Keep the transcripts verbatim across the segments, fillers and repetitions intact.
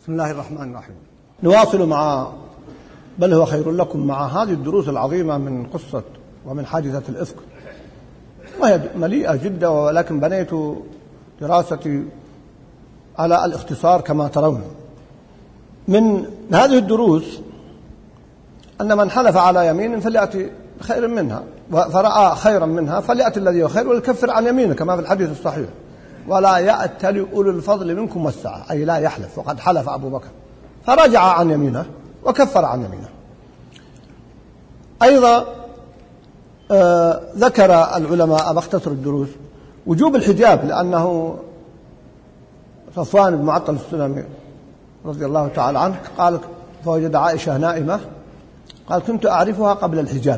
بسم الله الرحمن الرحيم. نواصل مع بل هو خير لكم مع هذه الدروس العظيمة من قصة ومن حادثة الإفك، وهي مليئة جدا، ولكن بنيت دراستي على الاختصار كما ترون. من هذه الدروس أن من حلف على يمين فليأتي خير منها، فرأى خيرا منها فليأتي الذي هو خير ويكفر عن يمينه كما في الحديث الصحيح. ولا يأتل أولو الفضل منكم والسعة، أي لا يحلف، وقد حلف أبو بكر فرجع عن يمينه وكفر عن يمينه. أيضا آه ذكر العلماء باختصر الدروس وجوب الحجاب، لأنه صفوان بن معطل السلمي رضي الله تعالى عنه قال فوجد عائشة نائمة، قال كنت أعرفها قبل الحجاب،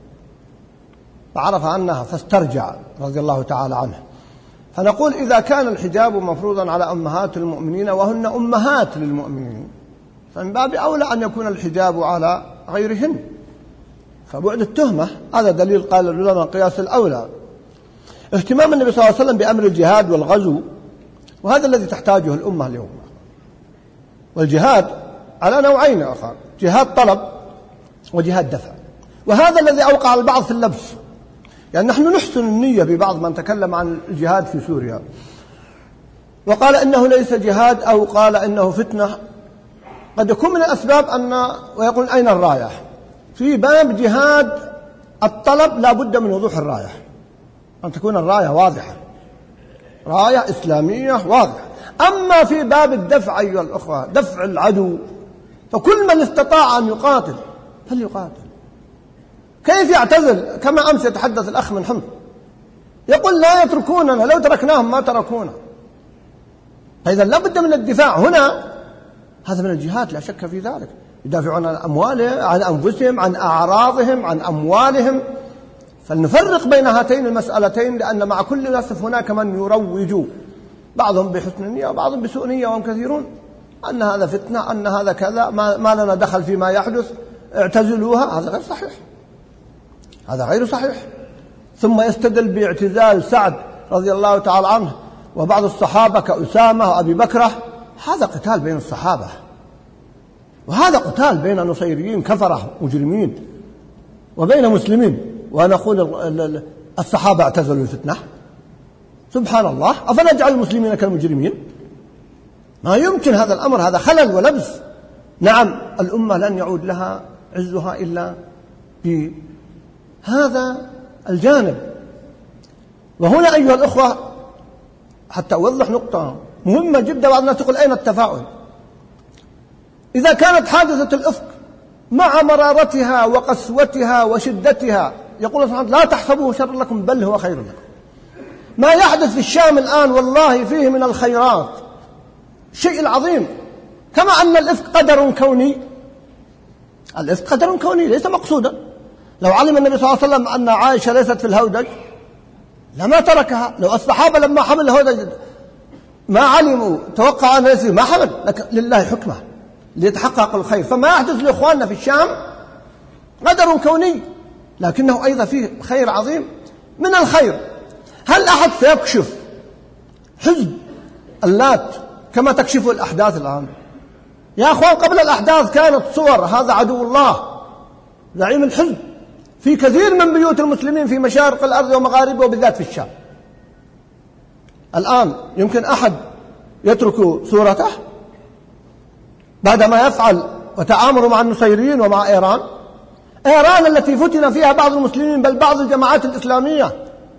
فعرف عنها فاسترجع رضي الله تعالى عنه. فنقول إذا كان الحجاب مفروضا على أمهات المؤمنين وهن أمهات للمؤمنين، فمن باب أولى أن يكون الحجاب على غيرهن، فبعد التهمة هذا دليل قال العلماء قياس الأولى. اهتمام النبي صلى الله عليه وسلم بأمر الجهاد والغزو، وهذا الذي تحتاجه الأمة اليوم. والجهاد على نوعين آخر، جهاد طلب وجهاد دفع، وهذا الذي أوقع البعض في اللبس. يعني نحن نحسن النية ببعض من تكلم عن الجهاد في سوريا وقال إنه ليس جهاد أو قال إنه فتنة، قد يكون من الأسباب أن ويقول أين الراية. في باب جهاد الطلب لا بد من وضوح الراية، أن تكون الراية واضحة، راية إسلامية واضحة. أما في باب الدفع أيها الأخوة، دفع العدو، فكل من استطاع أن يقاتل فليقاتل. كيف يعتزل؟ كما أمس يتحدث الأخ من حمص يقول لا يتركوننا، لو تركناهم ما تركونا. فإذا لا بد من الدفاع هنا، هذا من الجهاد لا شك في ذلك. يدافعون عن أموالهم، عن أنفسهم، عن أعراضهم، عن أموالهم. فلنفرق بين هاتين المسألتين، لأن مع كل للأسف هناك من يروج، بعضهم بحسن النية وبعضهم بسوء نية، وهم كثيرون، أن هذا فتنة، أن هذا كذا، ما, ما لنا دخل فيما يحدث، اعتزلوها. هذا غير صحيح، هذا غير صحيح. ثم يستدل باعتزال سعد رضي الله تعالى عنه وبعض الصحابة كأسامة وأبي بكرة. هذا قتال بين الصحابة، وهذا قتال بين نصيريين كفرة مجرمين وبين مسلمين، ونقول الصحابة اعتزلوا الفتنة. سبحان الله، أفنجعل المسلمين كالمجرمين؟ ما يمكن هذا الأمر، هذا خلل ولبس. نعم الأمة لن يعود لها عزها إلا بهذا الجانب. وهنا أيها الأخوة حتى أوضح نقطة مهمة جدا، بعض الناس يقول أين التفاؤل؟ إذا كانت حادثة الإفك مع مرارتها وقسوتها وشدتها، يقول سبحانه لا تحسبوه شر لكم بل هو خير لكم. ما يحدث في الشام الآن والله فيه من الخيرات شيء العظيم. كما أن الإفك قدر كوني، الإفك قدر كوني ليس مقصودا. لو علم النبي صلى الله عليه وسلم أن عائشة ليست في الهودج لما تركها. لو الصحابة لما حمل الهودج ما علموا توقع أن ليس ما حمل، لكن لله حكمه ليتحقق الخير. فما يحدث لإخواننا في الشام قدر كوني، لكنه أيضا فيه خير عظيم. من الخير هل أحد سيكشف حزب اللات كما تكشف الأحداث الآن؟ يا أخوان قبل الأحداث كانت صور هذا عدو الله زعيم الحزب في كثير من بيوت المسلمين في مشارق الأرض ومغاربها وبالذات في الشام. الآن يمكن أحد يترك صورته بعدما يفعل وتعامل مع النصيريين ومع إيران. إيران التي فتن فيها بعض المسلمين، بل بعض الجماعات الإسلامية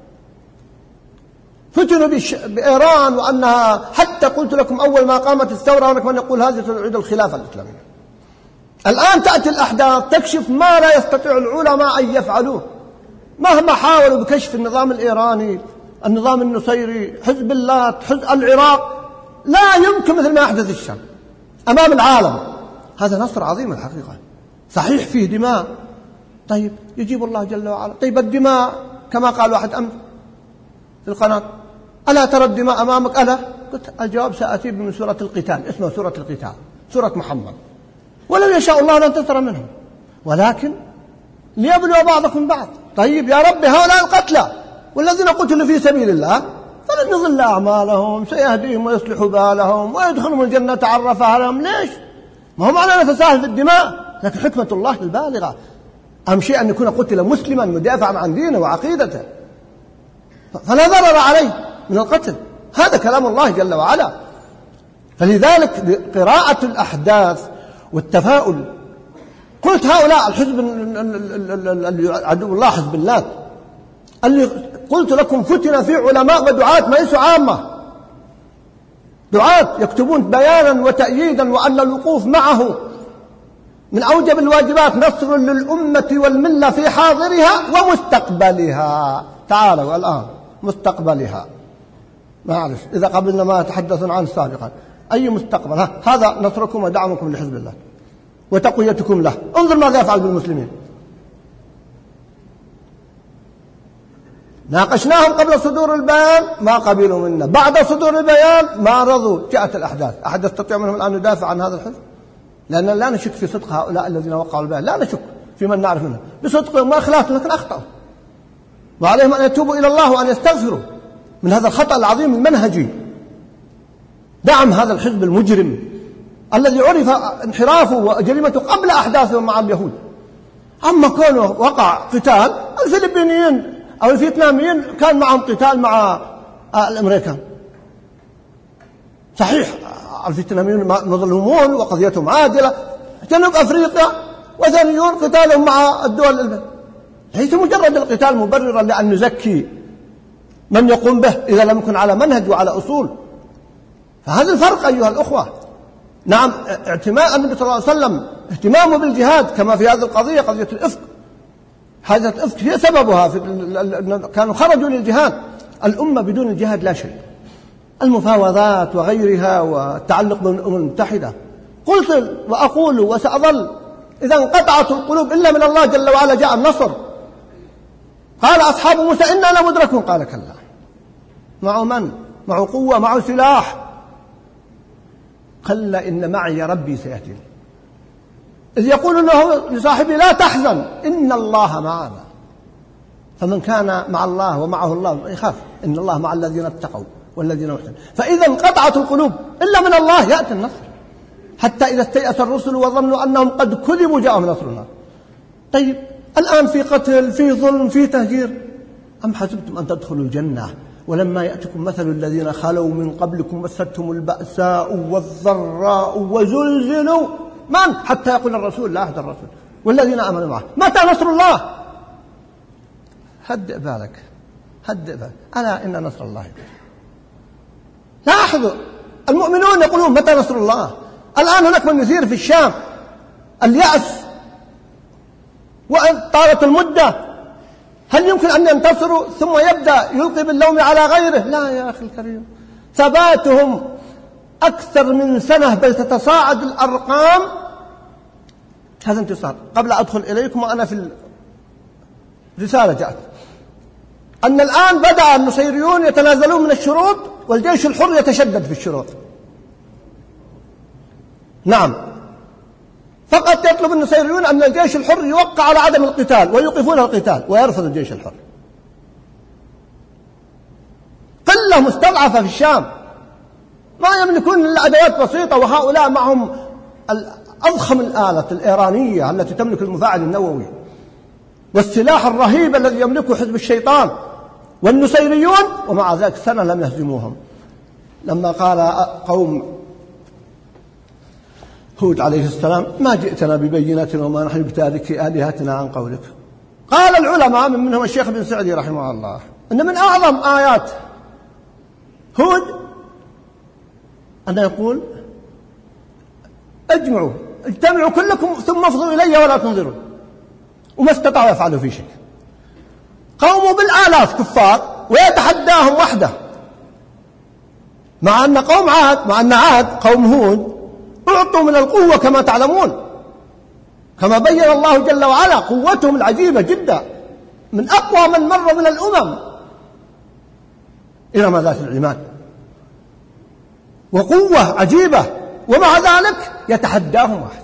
فتنوا بإيران، وأنها حتى قلت لكم أول ما قامت الثورة هناك من يقول هذه تعيد الخلافة الإسلامية. الآن تأتي الأحداث تكشف ما لا يستطيع العلماء أن يفعلوه مهما حاولوا بكشف النظام الإيراني، النظام النصيري، حزب الله، حزب العراق. لا يمكن مثل ما يحدث الشام أمام العالم. هذا نصر عظيم الحقيقة. صحيح فيه دماء، طيب يجيب الله جل وعلا. طيب الدماء كما قال واحد أمس في القناة، ألا ترى الدماء أمامك؟ ألا؟ قلت الجواب سأتي من سورة القتال، اسمها سورة القتال، سورة محمد. ولو يشاء الله لانتصر منهم، ولكن ليبلو بعضكم بعض. طيب يا رب هؤلاء القتلى والذين قتلوا في سبيل الله فلن يضل أعمالهم، سيهديهم ويصلح بالهم ويدخلهم الجنة عرفها لهم. ليش؟ ما هو معنى نتساهل في الدماء، لكن حكمة الله البالغة أهم شيء أن يكون قتل مسلما مدافعا عن دينه وعقيدته، فلا ضرر عليه من القتل. هذا كلام الله جل وعلا. فلذلك قراءة الأحداث والتفاؤل، قلت هؤلاء الحزب عدو الله حزب الله اللي قلت لكم فتن في علماء ودعاة ما ليسوا عامة، دعاة يكتبون بيانا وتأييدا وأن الوقوف معه من أوجب الواجبات نصر للأمة والملة في حاضرها ومستقبلها. تعالوا الآن مستقبلها، ما أعرف إذا قبلنا ما تحدثنا عنه سابقا، أي مستقبل؟ ها هذا نصركم ودعمكم لحزب الله وتقويتكم له. انظر ماذا يفعل بالمسلمين. ناقشناهم قبل صدور البيان ما قبلوا منا، بعد صدور البيان ما رضوا. جاءت الأحداث، أحد يستطيع منهم الآن ندافع عن هذا الحزب؟ لأن لا نشك في صدق هؤلاء الذين وقعوا البيان، لا نشك في من نعرف منهم بصدقهم ما خلافهم، لكن أخطأوا وعليهم أن يتوبوا إلى الله وأن يستغفروا من هذا الخطأ العظيم المنهجي. دعم هذا الحزب المجرم الذي عرف انحرافه وجريمته قبل أحداثهم مع اليهود. أما كونه وقع قتال، الفلبينيين أو الفيتناميين كان معهم قتال مع الأمريكان، صحيح الفيتناميين مظلومون وقضيتهم عادلة، جنوب أفريقيا وثانيون قتالهم مع الدول. ليس مجرد القتال مبررا لأن نزكي من يقوم به إذا لم يكن على منهج وعلى أصول. فهذا الفرق أيها الأخوة. نعم، اعتماء النبي صلى الله عليه وسلم اهتمامه بالجهاد كما في هذه القضية، قضية الإفك، هذا الإفك هي سببها في كانوا خرجوا للجهاد. الأمة بدون الجهاد لا شيء. المفاوضات وغيرها والتعلق بالأمم المتحدة، قلت وأقول وسأظل إذا انقطعت القلوب إلا من الله جل وعلا جاء النصر. قال أصحاب موسى إنا لمدركون، قال كلا، معه من؟ معه قوة، معه سلاح. كلا إن معي ربي سيهدين. إذ يقول له لصاحبه لا تحزن إن الله معنا. فمن كان مع الله ومعه الله يخاف، إن الله مع الذين اتقوا والذين محسنون. فإذا انقطعت القلوب إلا من الله يأتي النصر، حتى إذا استيأس الرسل وظنوا أنهم قد كذبوا جاءهم نصرنا. طيب الآن في قتل، في ظلم، في تهجير. أم حسبتم أن تدخلوا الجنة ولما يأتكم مثل الذين خلوا من قبلكم مستهم البأساء والضراء وزلزلوا من حتى يقول الرسول لا أحد الرسول والذين آمنوا معه متى نصر الله. هدئ بالك، هدئ بالك، ألا إن نصر الله. لاحظوا المؤمنون يقولون متى نصر الله. الآن هناك من يثير في الشام اليأس وأن طالت المدة، هل يمكن أن ينتصروا ثم يبدأ يلقي باللوم على غيره؟ لا يا أخي الكريم، ثباتهم أكثر من سنة بل تتصاعد الأرقام. هذا انتصار. قبل أدخل إليكم وأنا في الرسالة جاءت أن الآن بدأ النصيريون يتنازلون من الشروط والجيش الحر يتشدد في الشروط. نعم، فقط يطلب النصيريون أن الجيش الحر يوقع على عدم القتال ويوقفون القتال، ويرفض الجيش الحر. قلة مستضعفة في الشام ما يملكون إلا أدوات بسيطة، وهؤلاء معهم أضخم الآلة الإيرانية التي تملك المفاعل النووي والسلاح الرهيب الذي يملكه حزب الشيطان والنصيريون، ومع ذلك سنة لم يهزموهم. لما قال قوم هود عليه السلام ما جئتنا ببينة وما نحن بتاركي آلهتنا عن قولك، قال العلماء من منهم الشيخ بن سعدي رحمه الله أن من أعظم آيات هود أن يقول اجمعوا اجتمعوا كلكم ثم افضوا إلي ولا تنظروا، وما استطاعوا يفعلوا في شيء. قوموا بالآلاف كفار ويتحداهم وحده، مع أن قوم عاد مع أن عاد قوم هود أعطوا من القوة كما تعلمون، كما بين الله جل وعلا قوتهم العجيبة جدا، من أقوى من مر من الأمم إرم ذات العماد، وقوة عجيبة، ومع ذلك يتحداهم واحد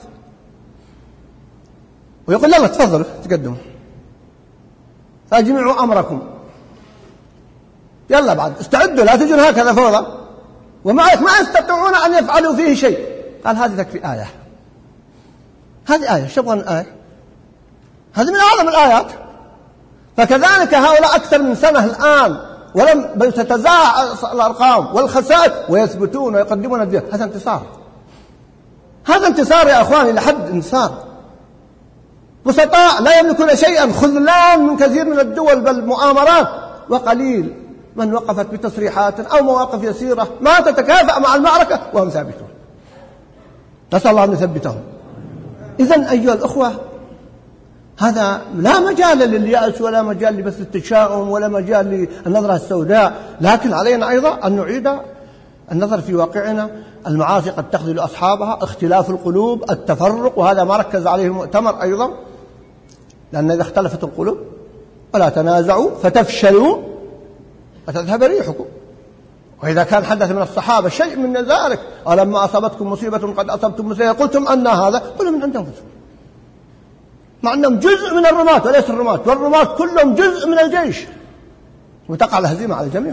ويقول يلا تفضلوا تقدموا فأجمعوا أمركم يلا بعد استعدوا لا تجون هكذا فوضى ومعك ما يستطيعون أن يفعلوا فيه شيء. قال هذه تكفي آية، هذه آية، شو تبغون آية؟ هذه من أعظم الآيات. فكذلك هؤلاء أكثر من سنة الآن ولم بل تتزاع الأرقام والخسائر ويثبتون ويقدمون الدين. هذا انتصار، هذا انتصار يا أخواني، لحد انتصار. بسطاء لا يملكون شيئا، خذلان من كثير من الدول بل مؤامرات، وقليل من وقفت بتصريحات أو مواقف يسيرة ما تتكافأ مع المعركة وهم ثابتون. نسأل الله أن يثبتهم. إذن أيها الأخوة، هذا لا مجال لليأس ولا مجال لبث التشاؤم ولا مجال للنظرة السوداء، لكن علينا أيضا أن نعيد النظر في واقعنا. المعاصي قد تخذل أصحابها، اختلاف القلوب، التفرق، وهذا ما ركز عليه المؤتمر أيضا، لأن إذا اختلفت القلوب ولا تنازعوا فتفشلوا وتذهب ريحكم. وإذا كان حدث من الصحابة شيء من ذلك، ولما أصابتكم مصيبة قد أصبتم مثلها قلتم أن هذا، قلوا من عند أنفسكم، مع أنهم جزء من الرماة وليس الرماة، والرماة كلهم جزء من الجيش، وتقع الهزيمة على الجميع.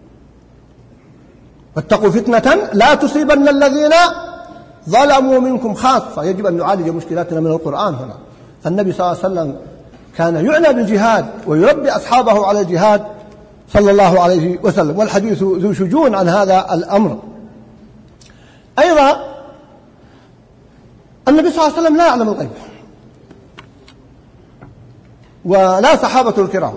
واتقوا فتنة لا تصيبن الذين ظلموا منكم خاصة. يجب أن نعالج مشكلاتنا من القرآن هنا. فالنبي صلى الله عليه وسلم كان يعنى بالجهاد ويربي أصحابه على الجهاد صلى الله عليه وسلم، والحديث ذو شجون عن هذا الأمر. أيضا النبي صلى الله عليه وسلم لا يعلم الغيب، ولا صحابة الكرام.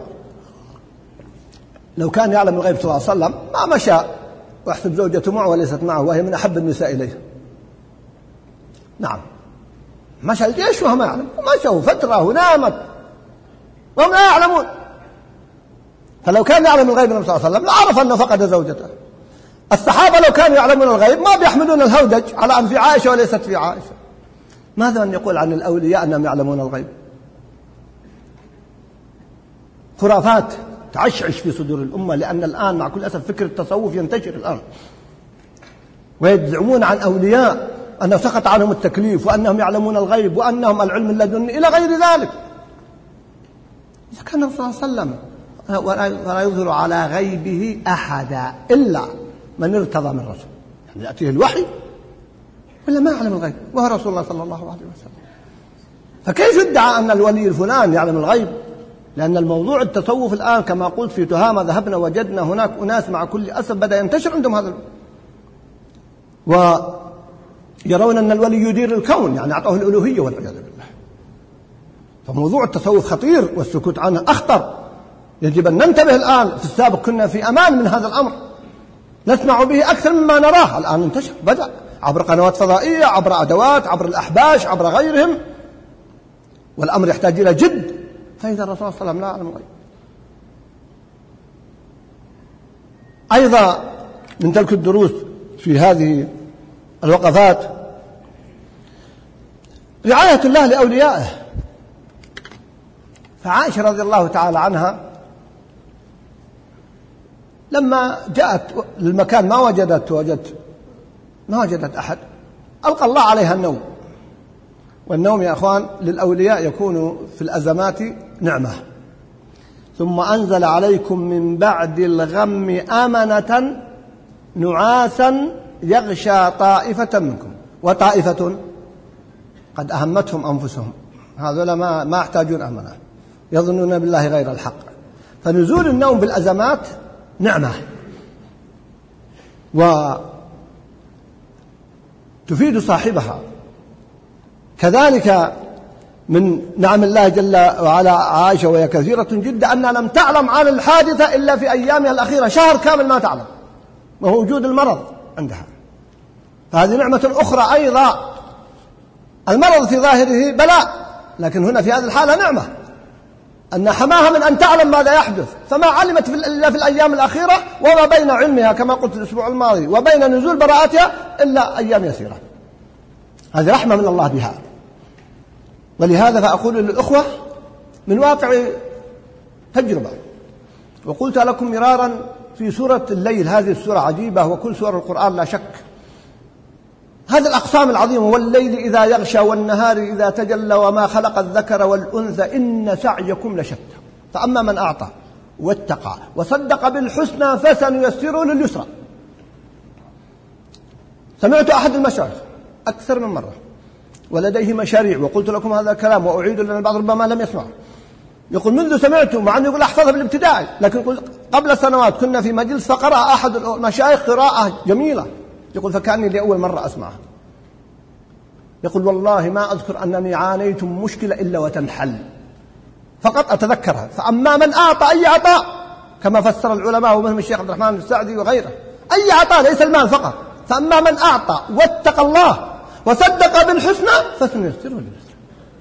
لو كان يعلم الغيب صلى الله عليه وسلم ما مشى ويحسب زوجته معه وليست معه وهي من أحب النساء إليه. نعم، مشى الجيش وهم يعلم، مشوا فترة ونامت وهم لا يعلمون. فلو كان يعلم الغيب النبي صلى الله عليه وسلم لعرف أنه فقد زوجته. الصحابة لو كانوا يعلمون الغيب ما بيحملون الهودج على أن في عائشة وليست في عائشة. ماذا أن يقول عن الأولياء أنهم يعلمون الغيب؟ خرافات تعشعش في صدور الأمة، لأن الآن مع كل أسف فكر التصوف ينتشر الآن، ويزعمون عن أولياء أنه سقط عنهم التكليف وأنهم يعلمون الغيب وأنهم العلم اللدني إلى غير ذلك. إذا كان الرسول صلى الله عليه وسلم ولا يظهر على غيبه أحدا إلا من ارتضى من رسول، يعني يأتيه الوحي ولا ما يعلم الغيب وهو رسول الله صلى الله عليه وسلم. فكيف يدعى أن الولي الفلان يعلم الغيب؟ لأن الموضوع التصوف الآن كما قلت في تهامة ذهبنا وجدنا هناك أناس مع كل أسف بدأ ينتشر عندهم هذا، ويرون أن الولي يدير الكون، يعني أعطوه الألوهية والعياذ بالله. فموضوع التصوف خطير والسكوت عنه أخطر، يجب أن ننتبه الآن. في السابق كنا في أمان من هذا الأمر، نسمع به أكثر مما نراه. الآن انتشر، بدأ عبر قنوات فضائية، عبر أدوات، عبر الأحباش، عبر غيرهم، والأمر يحتاج إلى جد. فإذا الرسول صلى الله عليه وسلم لا يعلم الغيب. أيضا من تلك الدروس في هذه الوقفات رعاية الله لأوليائه. فعائشة رضي الله تعالى عنها لما جاءت للمكان ما وجدت وجدت ما وجدت أحد، ألقى الله عليها النوم. والنوم يا أخوان للأولياء يكون في الأزمات نعمة. ثم أنزل عليكم من بعد الغم أمنة نعاسا يغشى طائفة منكم وطائفة قد أهمتهم أنفسهم. هذولا ما ما يحتاجون أمنة، يظنون بالله غير الحق. فنزول النوم بالأزمات نعمة وتفيد صاحبها. كذلك من نعم الله جل وعلا عائشة وهي كثيرة جدا أنها لم تعلم عن الحادثة إلا في أيامها الأخيرة، شهر كامل ما تعلم، وهو وجود المرض عندها. فهذه نعمة أخرى أيضا. المرض في ظاهره بلاء، لكن هنا في هذه الحالة نعمة أن حماها من أن تعلم ماذا يحدث، فما علمت إلا في الأيام الأخيرة، وما بين علمها كما قلت الأسبوع الماضي وبين نزول براءتها إلا أيام يسيرة. هذه رحمة من الله بها. ولهذا فأقول للأخوة من واقع تجربة، وقلت لكم مرارا في سورة الليل، هذه السورة عجيبة وكل سور القرآن لا شك، هذه الأقسام العظيمة: والليل إذا يغشى والنهار إذا تجلى وما خلق الذكر والأنثى إن سعيكم لشتى. فأما من أعطى واتقى وصدق بالحسنى فسنيسره لليسرى. سمعت أحد المشايخ أكثر من مرة ولديه مشاريع، وقلت لكم هذا الكلام وأعيد لأن البعض ربما لم يسمع، يقول منذ سمعته، مع أنه يقول أحفظها بالابتدائي، لكن يقول قبل سنوات كنا في مجلس فقرأ أحد المشايخ قراءة جميلة، يقول فكأني لأول مرة أسمعها. يقول والله ما أذكر أنني عانيت من مشكلة إلا وتنحل، فقط أتذكرها. فأما من أعطى أي عطاء كما فسر العلماء ومنهم الشيخ عبد الرحمن السعدي وغيره، أي عطاء ليس المال فقط، فأما من أعطى واتقى الله وصدق بالحسنى فسنيسره لليسرى.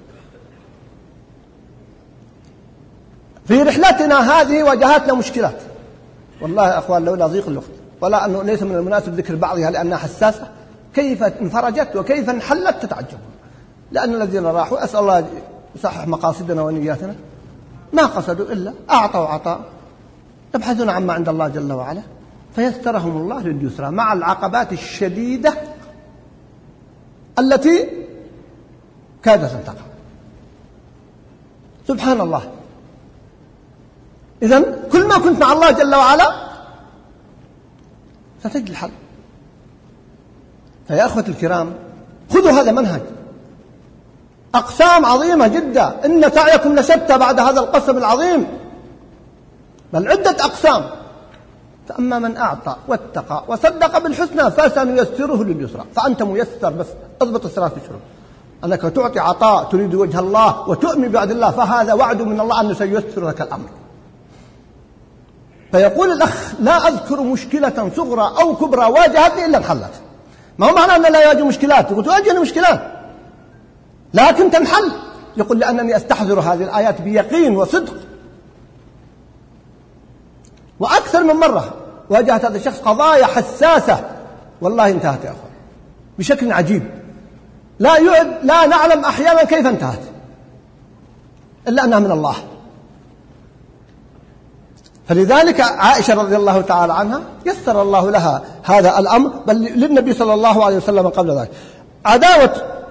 في رحلتنا هذه واجهتنا مشكلات والله يا أخوان لولا ضيق الوقت، ولا أنه ليس من المناسب ذكر بعضها لأنها حساسة، كيف انفرجت وكيف انحلت تتعجبون. لأن الذين راحوا أسأل الله يصحح مقاصدنا ونياتنا ما قصدوا إلا أعطوا عطاء يبحثون عما عند الله جل وعلا فيسرهم الله لليسرى مع العقبات الشديدة التي كادت أن تقع. سبحان الله. إذن كل ما كنت مع الله جل وعلا ستجد الحل. فيا أخوة الكرام خذوا هذا منهج، أقسام عظيمة جدا، إن سعيكم لشتى بعد هذا القسم العظيم، بل عدة أقسام. فأما من أعطى واتقى وصدق بالحسنى فسنيسره لليسرى. فأنت ميسر، بس اضبط الثلاث شروط، أنك تعطي عطاء تريد وجه الله وتؤمن بوعد الله، فهذا وعد من الله أنه سييسر لك الأمر. فيقول الأخ لا أذكر مشكلة صغرى أو كبرى واجهتني إلا انحلت. ما هو معنى أن لا يواجه مشكلات، يقول تواجهني مشكلات لكن تنحل. يقول لأنني أستحضر هذه الآيات بيقين وصدق. وأكثر من مرة واجهت هذا الشخص قضايا حساسة والله انتهت يا أخوان بشكل عجيب، لا يعد لا نعلم أحيانا كيف انتهت إلا أنها من الله. فلذلك عائشة رضي الله تعالى عنها يسر الله لها هذا الأمر، بل للنبي صلى الله عليه وسلم قبل ذلك. عداوة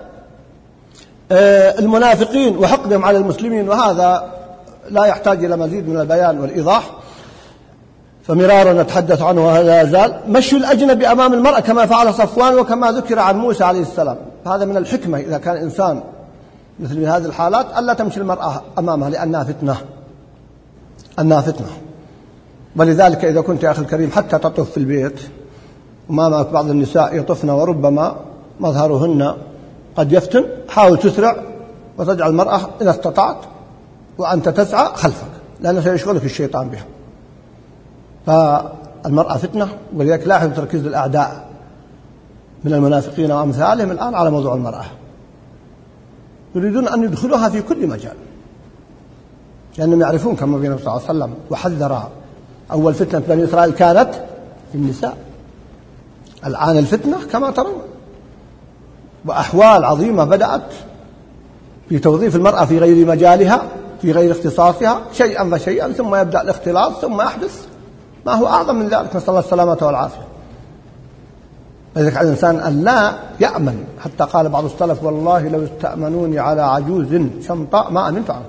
المنافقين وحقدهم على المسلمين، وهذا لا يحتاج إلى مزيد من البيان والإيضاح، فمرارا نتحدث عنه ولا يزال. مشي الأجنبي أمام المرأة كما فعل صفوان وكما ذكر عن موسى عليه السلام. هذا من الحكمة إذا كان إنسان مثل هذه الحالات ألا تمشي المرأة أمامها لأنها فتنة، أنها فتنة. ولذلك إذا كنت يا أخي الكريم حتى تطف في البيت وأمامك بعض النساء يطفن وربما مظهرهن قد يفتن، حاول تسرع وتجعل المرأة إذا استطعت وأنت تسعى خلفك، لأنه سيشغلك الشيطان بها. فالمرأة فتنة، ولذلك لاحظ تركيز الأعداء من المنافقين وأمثالهم الآن على موضوع المرأة، يريدون أن يدخلوها في كل مجال، لأنهم يعرفون كما النبي صلى الله عليه وسلم وحذر أول فتنة بني إسرائيل كانت في النساء. الآن الفتنة كما ترون، وأحوال عظيمة بدأت في توظيف المرأة في غير مجالها في غير اختصاصها شيئا فشيئا، ثم يبدأ الاختلاط، ثم يحدث ما هو أعظم من ذلك، نسأل الله السلامة والعافية. لذلك على الإنسان أن لا يأمن، حتى قال بعض السلف والله لو استأمنوني على عجوز شمطاء ما أمنت عنه.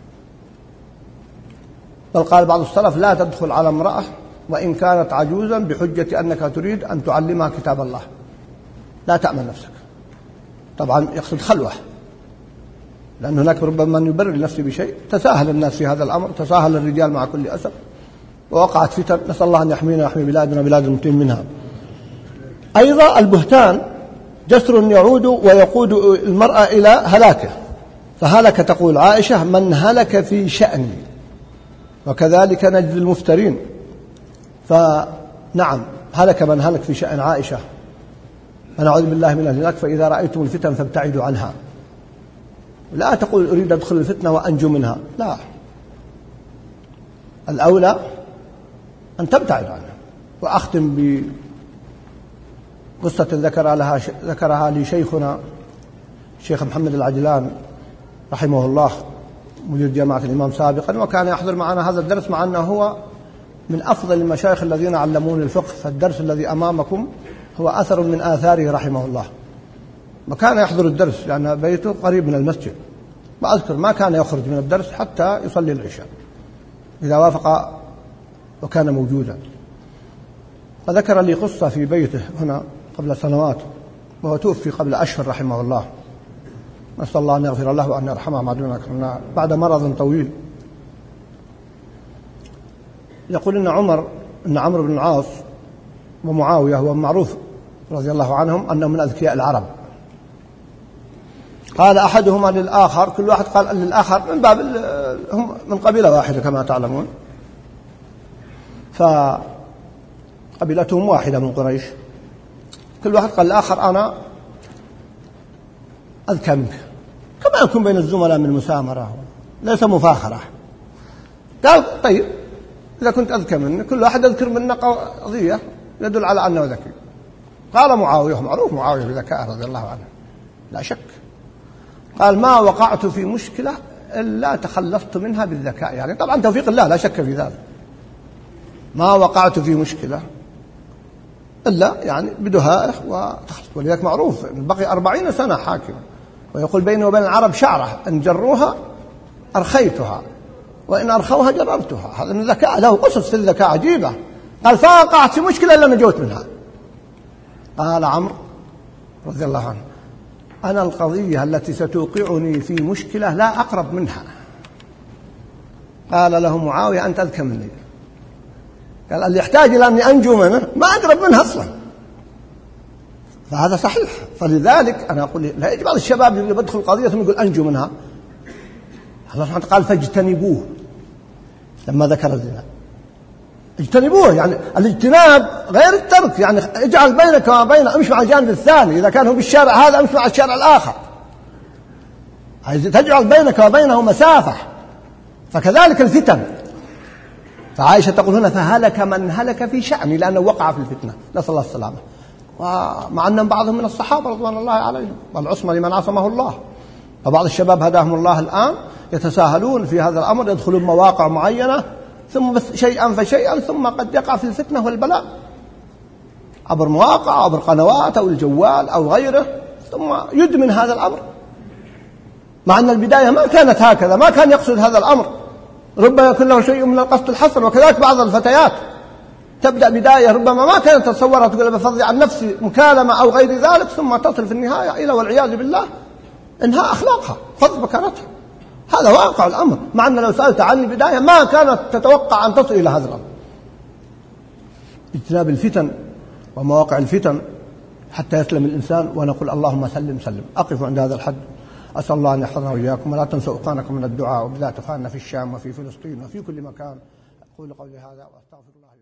بل قال بعض السلف لا تدخل على امرأة وإن كانت عجوزا بحجة أنك تريد أن تعلمها كتاب الله، لا تأمن نفسك. طبعا يقصد خلوة، لأن هناك ربما من يبرر نفسه بشيء. تساهل الناس في هذا الأمر، تساهل الرجال مع كل أسف، ووقعت فتن، نسأل الله أن يحمينا ويحمي بلادنا وبلاد المسلمين منها. أيضا البهتان جسر يعود ويقود المرأة إلى هلاكه. فهلك تقول عائشة من هلك في شأني، وكذلك نجزي المفترين. فنعم هلك من هلك في شأن عائشة، فنعوذ بالله من الهلاك. فإذا رأيتم الفتن فابتعدوا عنها. لا تقول أريد أدخل الفتنة وأنجو منها، لا، الأولى أن تبتعد عنها. وأختم بقصة ذكر لها ذكرها لي شيخنا الشيخ محمد العجلان رحمه الله، مدير جامعة الإمام سابقا، وكان يحضر معنا هذا الدرس، مع أنه هو من أفضل المشايخ الذين علمون الفقه. فالدرس الذي أمامكم هو أثر من آثاره رحمه الله. وكان يحضر الدرس لأن بيته قريب من المسجد، وأذكر ما كان يخرج من الدرس حتى يصلي العشاء. إذا وافق وكان موجودا. فذكر لي قصة في بيته هنا قبل سنوات، وهو توفي قبل أشهر رحمه الله، نسأل الله أن يغفر له وأن يرحمه مع دون كرنا بعد مرض طويل. يقول إن عمر إن عمرو بن العاص ومعاوية هو معروف رضي الله عنهم أنهم من أذكياء العرب. قال أحدهما للآخر، كل واحد قال للآخر من باب هم من قبيلة واحدة كما تعلمون، فقبيلتهم واحدة من قريش، كل واحد قال للآخر أنا أذكى منك، كما يكون بين الزملاء من مسامرة ليس مفاخرة. قال طيب إذا كنت أذكى منك كل واحد أذكر منا قضية يدل على أنه ذكي. قال معاوية، معروف معاوية بذكاء رضي الله عنه لا شك، قال ما وقعت في مشكلة إلا تخلصت منها بالذكاء، يعني طبعا توفيق الله لا شك في ذلك، ما وقعت في مشكلة إلا يعني بدهائه وتخلص. ولذلك معروف بقي أربعين سنة حاكم، ويقول بيني وبين العرب شعرة إن جروها أرخيتها وإن أرخوها جررتها. هذا من الذكاء، له قصص في الذكاء عجيبة. قال فوقعت في مشكلة إلا نجوت منها. قال عمرو رضي الله عنه أنا القضية التي ستوقعني في مشكلة لا أقرب منها. قال له معاوية أنت أذكى مني. قال اللي يحتاج إلى أني أنجو منه ما أقرب منه أصلا. فهذا صحيح. فلذلك أنا أقول لا يجب على الشباب اللي بدخل القضية ثم يقول أنجو منها. الله سبحانه قال فاجتنبوه لما ذكر الزنا، اجتنبوه، يعني الاجتناب غير الترك، يعني اجعل بينك وبين امشي مع الجانب الثاني، إذا كان هو بالشارع هذا امشي مع الشارع الآخر، تجعل بينك وبينه مسافة. فكذلك الفتن، فعائشة تقول هنا فهلك من هلك في شأني لأنه وقع في الفتنة، نسأل الله السلامة. ومع أن بعضهم من الصحابة رضوان الله عليهم والعصمة لمن عصمه الله. فبعض الشباب هداهم الله الآن يتساهلون في هذا الأمر، يدخلون مواقع معينة ثم شيئا فشيئا ثم قد يقع في الفتنة والبلاء عبر مواقع عبر قنوات أو الجوال أو غيره، ثم يدمن هذا الأمر، مع أن البداية ما كانت هكذا، ما كان يقصد هذا الأمر، ربما يكون له شيء من القصد الحصر. وكذلك بعض الفتيات تبدأ بداية ربما ما كانت تتصورها، تقول بفضل عن نفسي مكالمة أو غير ذلك، ثم تصل في النهاية إلى والعياذ بالله إنهاء أخلاقها فض بكرتها. هذا واقع الأمر، مع أن لو سألت عن البداية ما كانت تتوقع أن تصل إلى هذا الأمر. اجتناب الفتن ومواقع الفتن حتى يسلم الإنسان، ونقول اللهم سلم سلم. أقف عند هذا الحد، أسأل الله أن يحفظنا وإياكم، ولا تنسوا أوطانكم من الدعاء، وبالذات أخواننا في الشام وفي فلسطين وفي كل مكان. أقول قولي هذا وأستغفر الله.